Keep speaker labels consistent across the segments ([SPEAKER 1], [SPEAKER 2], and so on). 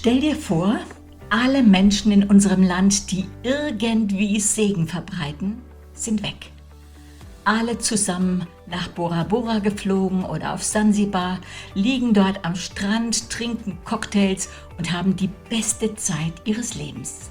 [SPEAKER 1] Stell dir vor, alle Menschen in unserem Land, die irgendwie Segen verbreiten, sind weg. Alle zusammen nach Bora Bora geflogen oder auf Sansibar, liegen dort am Strand, trinken Cocktails und haben die beste Zeit ihres Lebens.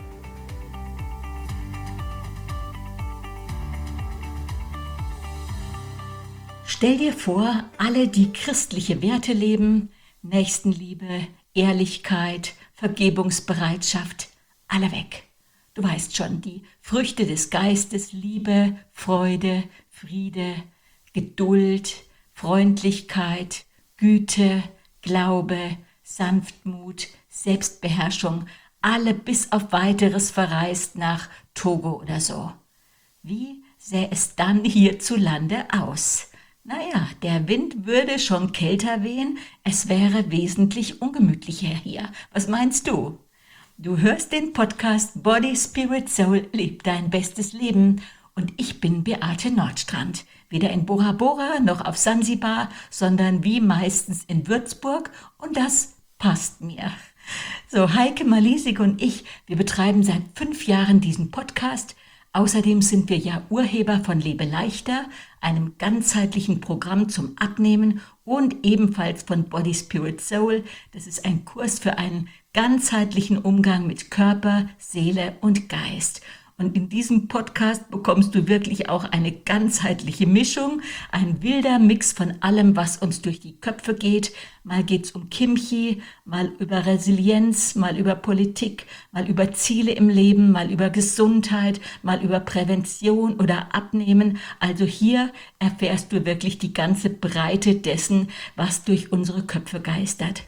[SPEAKER 1] Stell dir vor, alle, die christliche Werte leben, Nächstenliebe, Ehrlichkeit, Vergebungsbereitschaft, alle weg. Du weißt schon, die Früchte des Geistes, Liebe, Freude, Friede, Geduld, Freundlichkeit, Güte, Glaube, Sanftmut, Selbstbeherrschung, alle bis auf Weiteres verreist nach Togo oder so. Wie sähe es dann hierzulande aus? Naja, der Wind würde schon kälter wehen, es wäre wesentlich ungemütlicher hier. Was meinst du? Du hörst den Podcast Body, Spirit, Soul, leb dein bestes Leben. Und ich bin Beate Nordstrand. Weder in Bora Bora noch auf Sansibar, sondern wie meistens in Würzburg. Und das passt mir. So, Heike Malisig und ich, wir betreiben seit 5 Jahren diesen Podcast. Außerdem sind wir ja Urheber von Lebe leichter, einem ganzheitlichen Programm zum Abnehmen und ebenfalls von Body, Spirit, Soul. Das ist ein Kurs für einen ganzheitlichen Umgang mit Körper, Seele und Geist. Und in diesem Podcast bekommst du wirklich auch eine ganzheitliche Mischung, ein wilder Mix von allem, was uns durch die Köpfe geht. Mal geht's um Kimchi, mal über Resilienz, mal über Politik, mal über Ziele im Leben, mal über Gesundheit, mal über Prävention oder Abnehmen. Also hier erfährst du wirklich die ganze Breite dessen, was durch unsere Köpfe geistert.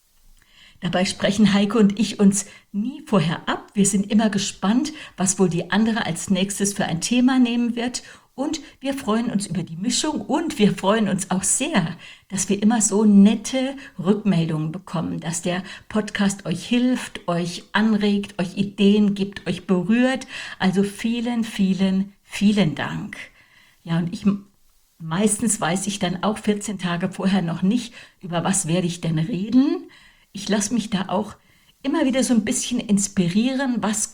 [SPEAKER 1] Dabei sprechen Heike und ich uns nie vorher ab. Wir sind immer gespannt, was wohl die andere als nächstes für ein Thema nehmen wird. Und wir freuen uns über die Mischung und wir freuen uns auch sehr, dass wir immer so nette Rückmeldungen bekommen, dass der Podcast euch hilft, euch anregt, euch Ideen gibt, euch berührt. Also vielen, vielen, vielen Dank. Ja, und meistens weiß ich dann auch 14 Tage vorher noch nicht, über was werde ich denn reden. Ich lasse mich da auch immer wieder so ein bisschen inspirieren, was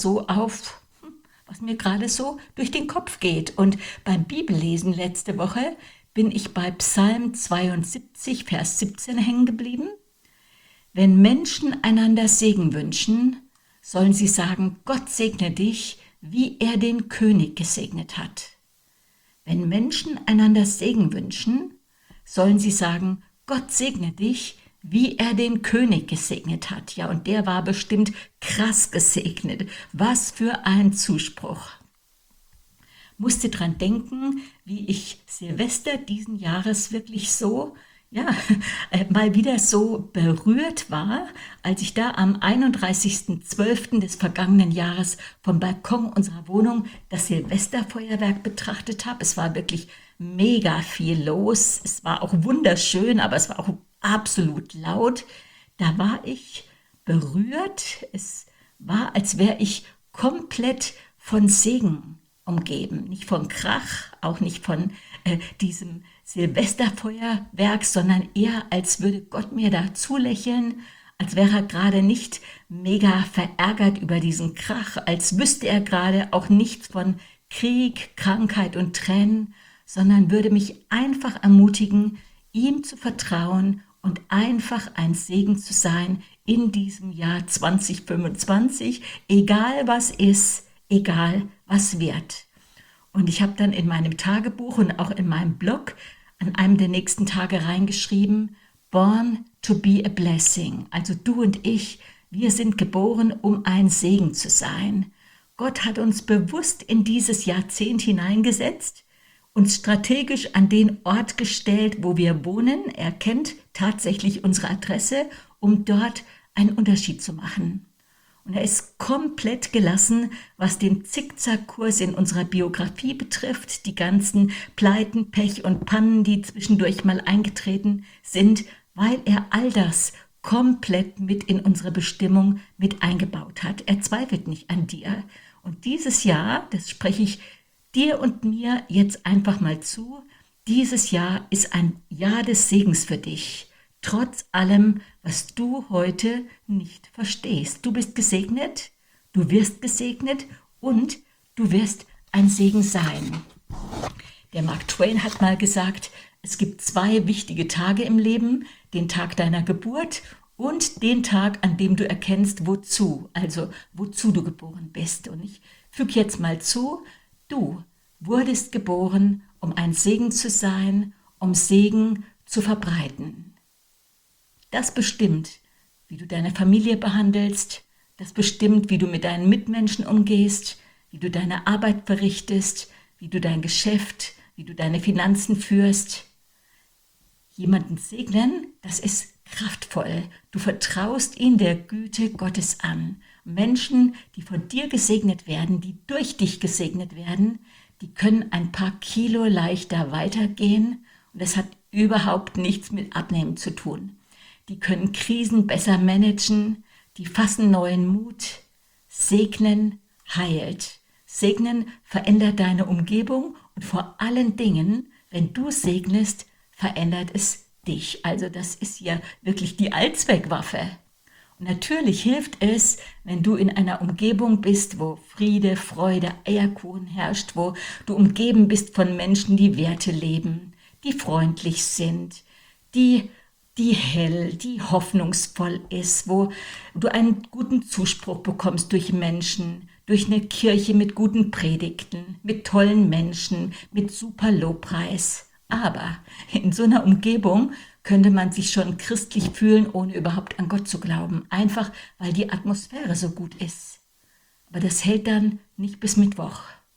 [SPEAKER 1] mir gerade so durch den Kopf geht. Und beim Bibellesen letzte Woche bin ich bei Psalm 72, Vers 17 hängen geblieben. Wenn Menschen einander Segen wünschen, sollen sie sagen, Gott segne dich, wie er den König gesegnet hat. Wenn Menschen einander Segen wünschen, sollen sie sagen, Gott segne dich, wie er den König gesegnet hat. Ja, und der war bestimmt krass gesegnet. Was für ein Zuspruch. Musste dran denken, wie ich Silvester diesen Jahres wirklich so, mal wieder so berührt war, als ich da am 31.12. des vergangenen Jahres vom Balkon unserer Wohnung das Silvesterfeuerwerk betrachtet habe. Es war wirklich mega viel los. Es war auch wunderschön, aber es war auch absolut laut. Da war ich berührt. Es war, als wäre ich komplett von Segen umgeben. Nicht von Krach, auch nicht von diesem Silvesterfeuerwerk, sondern eher, als würde Gott mir da zulächeln, als wäre er gerade nicht mega verärgert über diesen Krach, als wüsste er gerade auch nichts von Krieg, Krankheit und Tränen, sondern würde mich einfach ermutigen, ihm zu vertrauen und einfach ein Segen zu sein in diesem Jahr 2025, egal was ist, egal was wird. Und ich habe dann in meinem Tagebuch und auch in meinem Blog an einem der nächsten Tage reingeschrieben, Born to be a blessing. Also du und ich, wir sind geboren, um ein Segen zu sein. Gott hat uns bewusst in dieses Jahrzehnt hineingesetzt, uns strategisch an den Ort gestellt, wo wir wohnen. Er kennt tatsächlich unsere Adresse, um dort einen Unterschied zu machen. Und er ist komplett gelassen, was den Zickzackkurs in unserer Biografie betrifft, die ganzen Pleiten, Pech und Pannen, die zwischendurch mal eingetreten sind, weil er all das komplett mit in unsere Bestimmung mit eingebaut hat. Er zweifelt nicht an dir. Und dieses Jahr, das spreche ich dir und mir jetzt einfach mal zu, dieses Jahr ist ein Jahr des Segens für dich. trotz allem, was du heute nicht verstehst. Du bist gesegnet, du wirst gesegnet und du wirst ein Segen sein. Der Mark Twain hat mal gesagt, es gibt 2 wichtige Tage im Leben, den Tag deiner Geburt und den Tag, an dem du erkennst, wozu, also wozu du geboren bist. Und ich füge jetzt mal zu, du wurdest geboren, um ein Segen zu sein, um Segen zu verbreiten. Das bestimmt, wie du deine Familie behandelst, das bestimmt, wie du mit deinen Mitmenschen umgehst, wie du deine Arbeit verrichtest, wie du dein Geschäft, wie du deine Finanzen führst. Jemanden segnen, das ist kraftvoll. Du vertraust ihn der Güte Gottes an. Menschen, die von dir gesegnet werden, die durch dich gesegnet werden, die können ein paar Kilo leichter weitergehen und das hat überhaupt nichts mit Abnehmen zu tun. Die können Krisen besser managen, die fassen neuen Mut. Segnen heilt. Segnen verändert deine Umgebung und vor allen Dingen, wenn du segnest, verändert es dich. Also das ist ja wirklich die Allzweckwaffe. Und natürlich hilft es, wenn du in einer Umgebung bist, wo Friede, Freude, Eierkuchen herrscht, wo du umgeben bist von Menschen, die Werte leben, die freundlich sind, die hell, die hoffnungsvoll ist, wo du einen guten Zuspruch bekommst durch Menschen, durch eine Kirche mit guten Predigten, mit tollen Menschen, mit super Lobpreis. Aber in so einer Umgebung könnte man sich schon christlich fühlen, ohne überhaupt an Gott zu glauben. Einfach, weil die Atmosphäre so gut ist. Aber das hält dann nicht bis Mittwoch.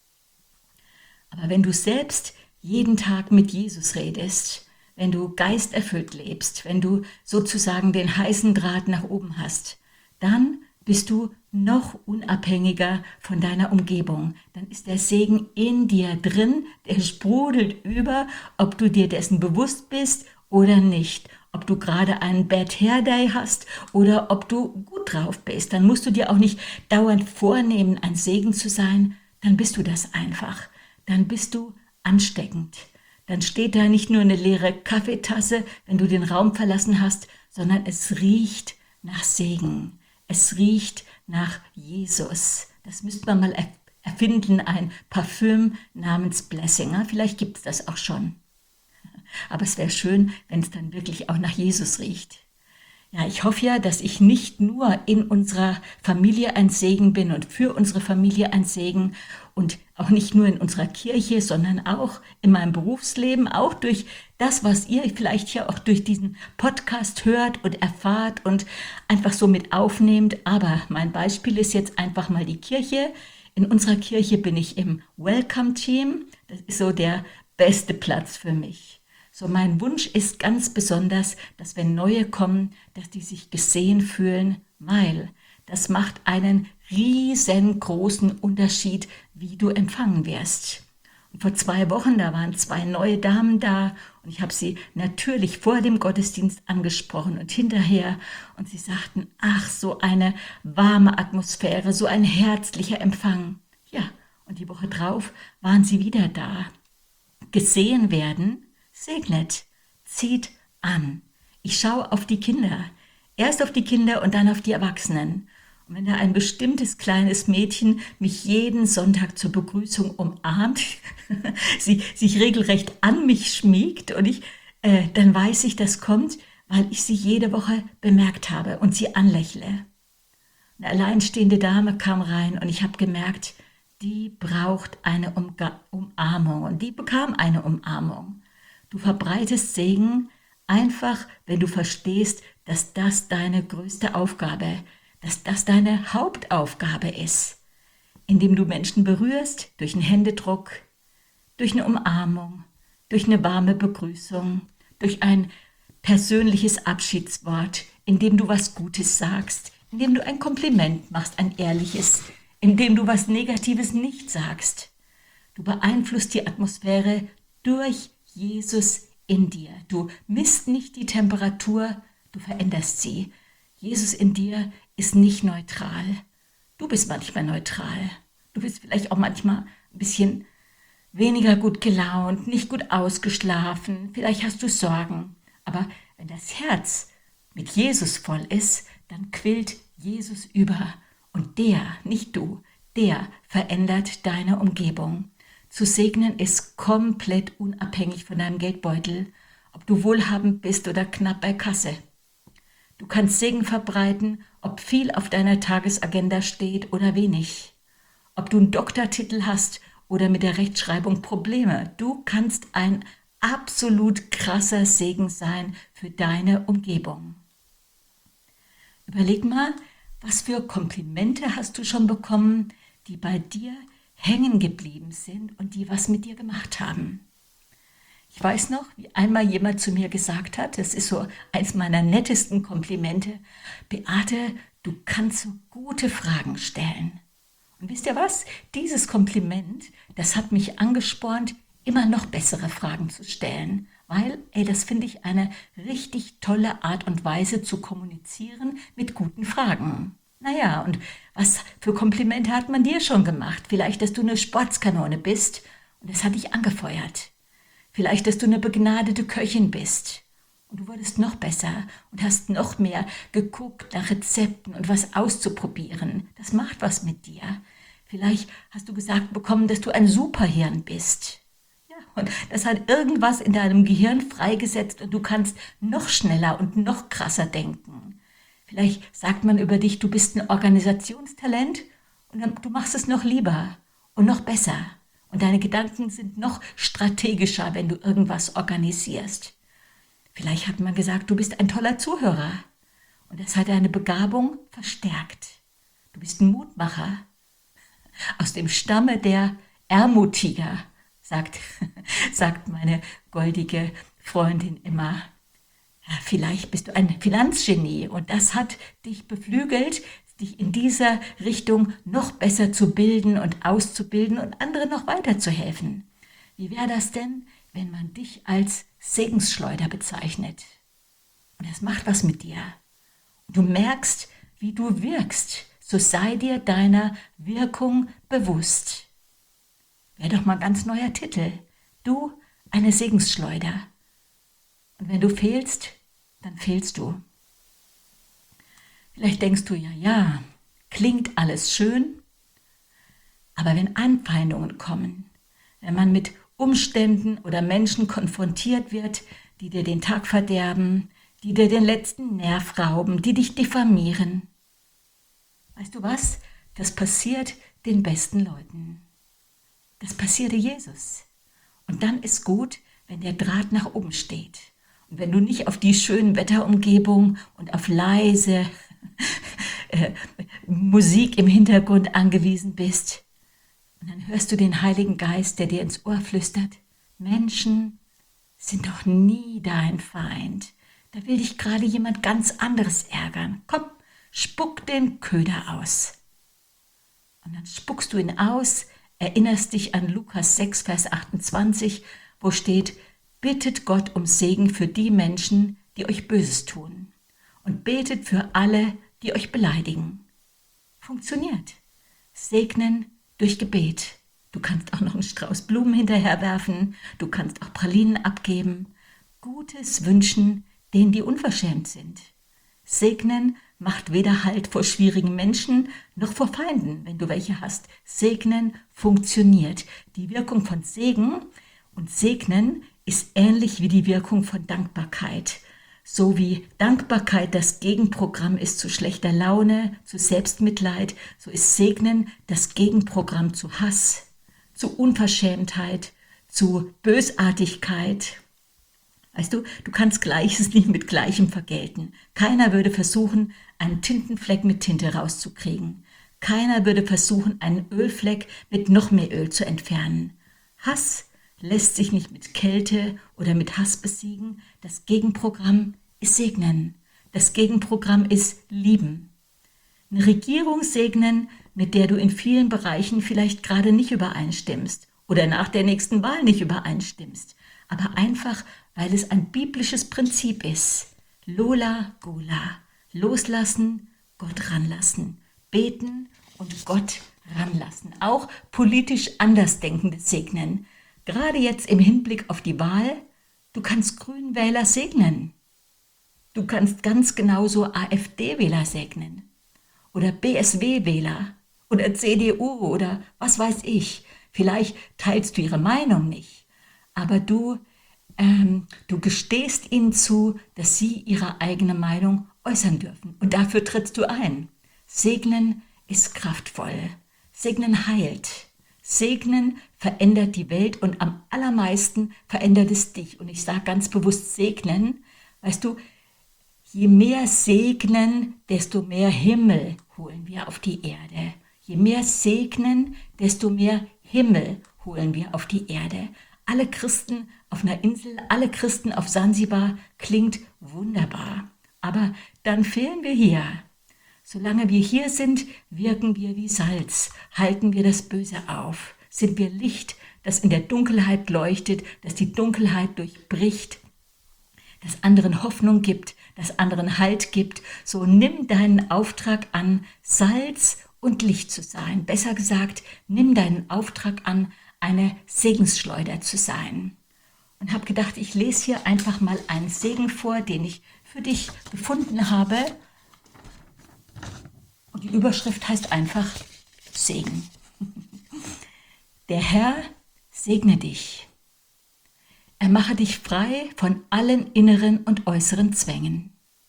[SPEAKER 1] Aber wenn du selbst jeden Tag mit Jesus redest, wenn du geisterfüllt lebst, wenn du sozusagen den heißen Draht nach oben hast, dann bist du noch unabhängiger von deiner Umgebung. Dann ist der Segen in dir drin, der sprudelt über, ob du dir dessen bewusst bist oder nicht. Ob du gerade einen Bad Hair Day hast oder ob du gut drauf bist. Dann musst du dir auch nicht dauernd vornehmen, ein Segen zu sein. Dann bist du das einfach. Dann bist du ansteckend. Dann steht da nicht nur eine leere Kaffeetasse, wenn du den Raum verlassen hast, sondern es riecht nach Segen. Es riecht nach Jesus. Das müsste man mal erfinden, ein Parfüm namens Blessing. Vielleicht gibt es das auch schon. Aber es wäre schön, wenn es dann wirklich auch nach Jesus riecht. Ja, ich hoffe ja, dass ich nicht nur in unserer Familie ein Segen bin und für unsere Familie ein Segen und auch nicht nur in unserer Kirche, sondern auch in meinem Berufsleben, auch durch das, was ihr vielleicht hier auch durch diesen Podcast hört und erfahrt und einfach so mit aufnehmt. Aber mein Beispiel ist jetzt einfach mal die Kirche. In unserer Kirche bin ich im Welcome-Team. Das ist so der beste Platz für mich. So mein Wunsch ist ganz besonders, dass wenn Neue kommen, dass die sich gesehen fühlen, weil das macht einen riesengroßen Unterschied, wie du empfangen wirst. Und vor 2 Wochen, da waren 2 neue Damen da und ich habe sie natürlich vor dem Gottesdienst angesprochen und hinterher und sie sagten, ach, so eine warme Atmosphäre, so ein herzlicher Empfang. Ja, und die Woche drauf waren sie wieder da. Gesehen werden segnet, zieht an. Ich schaue auf die Kinder, erst auf die Kinder und dann auf die Erwachsenen. Und wenn da ein bestimmtes kleines Mädchen mich jeden Sonntag zur Begrüßung umarmt, sie sich regelrecht an mich schmiegt und dann weiß ich, das kommt, weil ich sie jede Woche bemerkt habe und sie anlächle. Eine alleinstehende Dame kam rein und ich habe gemerkt, die braucht eine Umarmung und die bekam eine Umarmung. Du verbreitest Segen einfach, wenn du verstehst, dass das deine größte Aufgabe, dass das deine Hauptaufgabe ist. Indem du Menschen berührst, durch einen Händedruck, durch eine Umarmung, durch eine warme Begrüßung, durch ein persönliches Abschiedswort, indem du was Gutes sagst, indem du ein Kompliment machst, ein ehrliches, indem du was Negatives nicht sagst. Du beeinflusst die Atmosphäre durch Jesus in dir. Du misst nicht die Temperatur, du veränderst sie. Jesus in dir ist nicht neutral. Du bist manchmal neutral. Du bist vielleicht auch manchmal ein bisschen weniger gut gelaunt, nicht gut ausgeschlafen. Vielleicht hast du Sorgen. Aber Wenn das Herz mit Jesus voll ist, dann quillt Jesus über. Und der, nicht du, der verändert deine Umgebung. Zu segnen ist komplett unabhängig von deinem Geldbeutel, ob du wohlhabend bist oder knapp bei Kasse. Du kannst Segen verbreiten, ob viel auf deiner Tagesagenda steht oder wenig. Ob du einen Doktortitel hast oder mit der Rechtschreibung Probleme. Du kannst ein absolut krasser Segen sein für deine Umgebung. Überleg mal, was für Komplimente hast du schon bekommen, die bei dir hängen geblieben sind und die was mit dir gemacht haben. Ich weiß noch, wie einmal jemand zu mir gesagt hat, das ist so eins meiner nettesten Komplimente: Beate, du kannst so gute Fragen stellen. Und wisst ihr was? Dieses Kompliment, das hat mich angespornt, immer noch bessere Fragen zu stellen. Weil, das finde ich eine richtig tolle Art und Weise zu kommunizieren mit guten Fragen. Naja, und was für Komplimente hat man dir schon gemacht? Vielleicht, dass du eine Sportskanone bist und das hat dich angefeuert. Vielleicht, dass du eine begnadete Köchin bist und du wurdest noch besser und hast noch mehr geguckt nach Rezepten und was auszuprobieren. Das macht was mit dir. Vielleicht hast du gesagt bekommen, dass du ein Superhirn bist. Ja, und das hat irgendwas in deinem Gehirn freigesetzt und du kannst noch schneller und noch krasser denken. Vielleicht sagt man über dich, du bist ein Organisationstalent und du machst es noch lieber und noch besser. Und deine Gedanken sind noch strategischer, wenn du irgendwas organisierst. Vielleicht hat man gesagt, du bist ein toller Zuhörer. Und das hat deine Begabung verstärkt. Du bist ein Mutmacher. Aus dem Stamme der Ermutiger, sagt meine goldige Freundin immer. Ja, vielleicht bist du ein Finanzgenie und das hat dich beflügelt, dich in dieser Richtung noch besser zu bilden und auszubilden und anderen noch weiterzuhelfen. Wie wäre das denn, wenn man dich als Segensschleuder bezeichnet? Und das macht was mit dir. Und du merkst, wie du wirkst. So sei dir deiner Wirkung bewusst. Wäre doch mal ein ganz neuer Titel. Du, eine Segensschleuder. Und wenn du fehlst, dann fehlst du. Vielleicht denkst du, ja, klingt alles schön, aber wenn Anfeindungen kommen, wenn man mit Umständen oder Menschen konfrontiert wird, die dir den Tag verderben, die dir den letzten Nerv rauben, die dich diffamieren, weißt du was? Das passiert den besten Leuten. Das passierte Jesus. Und dann ist gut, wenn der Draht nach oben steht. Und wenn du nicht auf die schönen Wetterumgebung und auf leise Musik im Hintergrund angewiesen bist. Und dann hörst du den Heiligen Geist, der dir ins Ohr flüstert: Menschen sind doch nie dein Feind. Da will dich gerade jemand ganz anderes ärgern. Komm, spuck den Köder aus. Und dann spuckst du ihn aus, erinnerst dich an Lukas 6, Vers 28, wo steht: Bittet Gott um Segen für die Menschen, die euch Böses tun. Und betet für alle, die euch beleidigen. Funktioniert. Segnen durch Gebet. Du kannst auch noch einen Strauß Blumen hinterherwerfen. Du kannst auch Pralinen abgeben. Gutes wünschen denen, die unverschämt sind. Segnen macht weder Halt vor schwierigen Menschen noch vor Feinden, wenn du welche hast. Segnen funktioniert. Die Wirkung von Segen und Segnen ist ähnlich wie die Wirkung von Dankbarkeit. So wie Dankbarkeit das Gegenprogramm ist zu schlechter Laune, zu Selbstmitleid, so ist Segnen das Gegenprogramm zu Hass, zu Unverschämtheit, zu Bösartigkeit. Weißt du, du kannst Gleiches nicht mit Gleichem vergelten. Keiner würde versuchen, einen Tintenfleck mit Tinte rauszukriegen. Keiner würde versuchen, einen Ölfleck mit noch mehr Öl zu entfernen. Hass lässt sich nicht mit Kälte oder mit Hass besiegen. Das Gegenprogramm ist Segnen. Das Gegenprogramm ist Lieben. Eine Regierung segnen, mit der du in vielen Bereichen vielleicht gerade nicht übereinstimmst oder nach der nächsten Wahl nicht übereinstimmst, aber einfach, weil es ein biblisches Prinzip ist. Lola Gola. Loslassen, Gott ranlassen. Beten und Gott ranlassen. Auch politisch Andersdenkende segnen. Gerade jetzt im Hinblick auf die Wahl, du kannst Grünwähler segnen. Du kannst ganz genauso AfD-Wähler segnen oder BSW-Wähler oder CDU oder was weiß ich. Vielleicht teilst du ihre Meinung nicht, aber du gestehst ihnen zu, dass sie ihre eigene Meinung äußern dürfen. Und dafür trittst du ein. Segnen ist kraftvoll. Segnen heilt. Segnen verändert die Welt und am allermeisten verändert es dich. Und ich sage ganz bewusst segnen. Weißt du, je mehr segnen, desto mehr Himmel holen wir auf die Erde. Je mehr segnen, desto mehr Himmel holen wir auf die Erde. Alle Christen auf einer Insel, alle Christen auf Sansibar klingt wunderbar. Aber dann fehlen wir hier. Solange wir hier sind, wirken wir wie Salz, halten wir das Böse auf. Sind wir Licht, das in der Dunkelheit leuchtet, das die Dunkelheit durchbricht, das anderen Hoffnung gibt, das anderen Halt gibt. So nimm deinen Auftrag an, Salz und Licht zu sein. Besser gesagt, nimm deinen Auftrag an, eine Segensschleuder zu sein. Und habe gedacht, ich lese hier einfach mal einen Segen vor, den ich für dich gefunden habe. Und die Überschrift heißt einfach Segen. Der Herr segne dich. Er mache dich frei von allen inneren und äußeren Zwängen.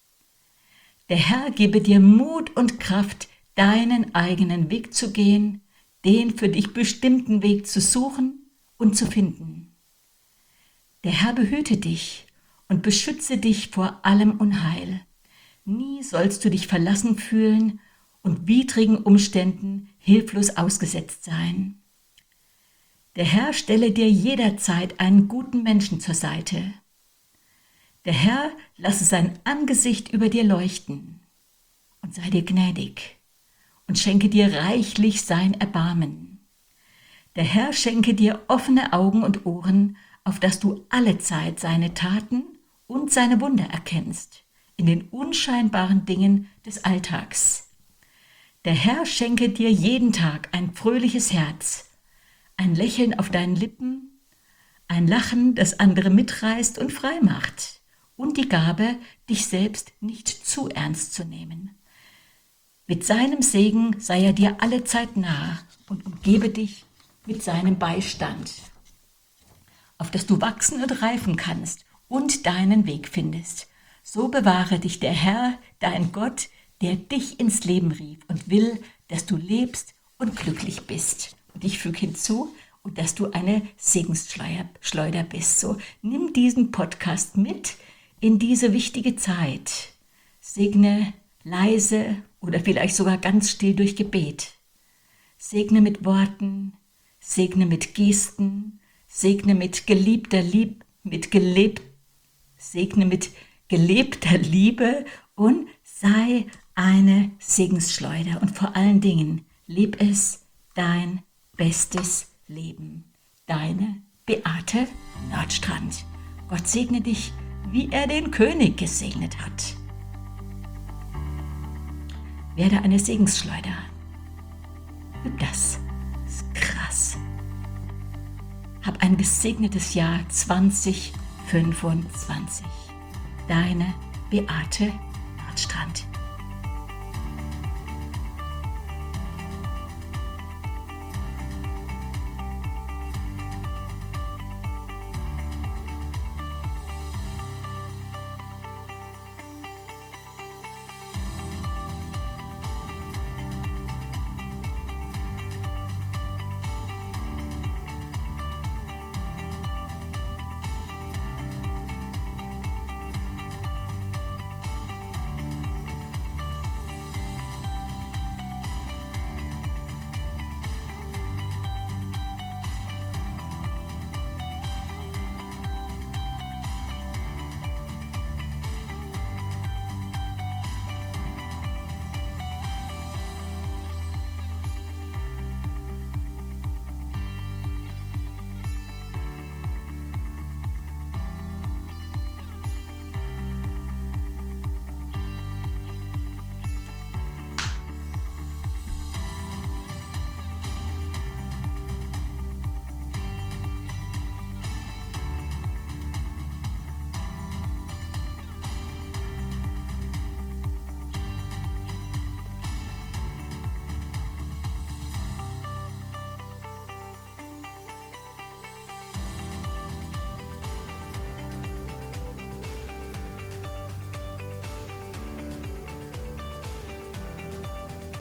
[SPEAKER 1] Der Herr gebe dir Mut und Kraft, deinen eigenen Weg zu gehen, den für dich bestimmten Weg zu suchen und zu finden. Der Herr behüte dich und beschütze dich vor allem Unheil. Nie sollst du dich verlassen fühlen und widrigen Umständen hilflos ausgesetzt sein. Der Herr stelle dir jederzeit einen guten Menschen zur Seite. Der Herr lasse sein Angesicht über dir leuchten und sei dir gnädig und schenke dir reichlich sein Erbarmen. Der Herr schenke dir offene Augen und Ohren, auf dass du allezeit seine Taten und seine Wunder erkennst, in den unscheinbaren Dingen des Alltags. Der Herr schenke dir jeden Tag ein fröhliches Herz, ein Lächeln auf deinen Lippen, ein Lachen, das andere mitreißt und frei macht und die Gabe, dich selbst nicht zu ernst zu nehmen. Mit seinem Segen sei er dir allezeit nah und umgebe dich mit seinem Beistand, auf dass du wachsen und reifen kannst und deinen Weg findest. So bewahre dich der Herr, dein Gott, der dich ins Leben rief und will, dass du lebst und glücklich bist. Und ich füge hinzu, und dass du eine Segensschleuder bist. So, nimm diesen Podcast mit in diese wichtige Zeit. Segne leise oder vielleicht sogar ganz still durch Gebet. Segne mit Worten, segne mit Gesten, segne mit gelebter Liebe und sei eine Segensschleuder. Und vor allen Dingen, leb es dein bestes Leben. Deine Beate Nordstrand. Gott segne dich, wie er den König gesegnet hat. Werde eine Segensschleuder. Üb das. Ist krass. Hab ein gesegnetes Jahr 2025. Deine Beate Nordstrand.